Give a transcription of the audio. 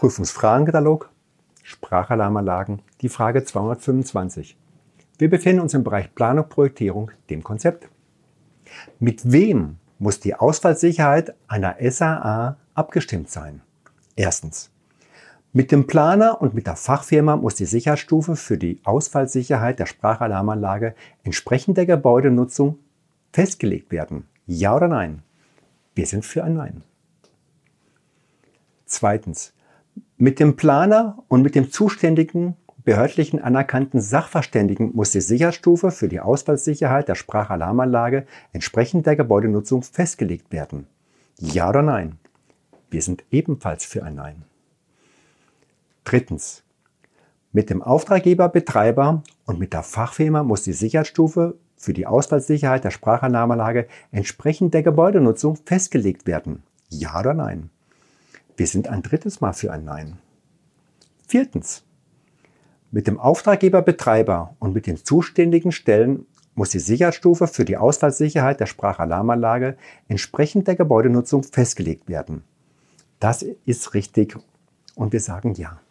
Prüfungsfragenkatalog, Sprachalarmanlagen, die Frage 225. Wir befinden uns im Bereich Planung, Projektierung, dem Konzept. Mit wem muss die Ausfallsicherheit einer SAA abgestimmt sein? Erstens. Mit dem Planer und mit der Fachfirma muss die Sicherheitsstufe für die Ausfallsicherheit der Sprachalarmanlage entsprechend der Gebäudenutzung festgelegt werden. Ja oder nein? Wir sind für ein Nein. Zweitens. Mit dem Planer und mit dem zuständigen behördlichen anerkannten Sachverständigen muss die Sicherheitsstufe für die Ausfallsicherheit der Sprachalarmanlage entsprechend der Gebäudenutzung festgelegt werden. Ja oder nein? Wir sind ebenfalls für ein Nein. Drittens. Mit dem Auftraggeber, Betreiber und mit der Fachfirma muss die Sicherheitsstufe für die Ausfallsicherheit der Sprachalarmanlage entsprechend der Gebäudenutzung festgelegt werden. Ja oder nein? Wir sind ein drittes Mal für ein Nein. Viertens. Mit dem Auftraggeber, Betreiber und mit den zuständigen Stellen muss die Sicherheitsstufe für die Ausfallsicherheit der Sprachalarmanlage entsprechend der Gebäudenutzung festgelegt werden. Das ist richtig und wir sagen Ja.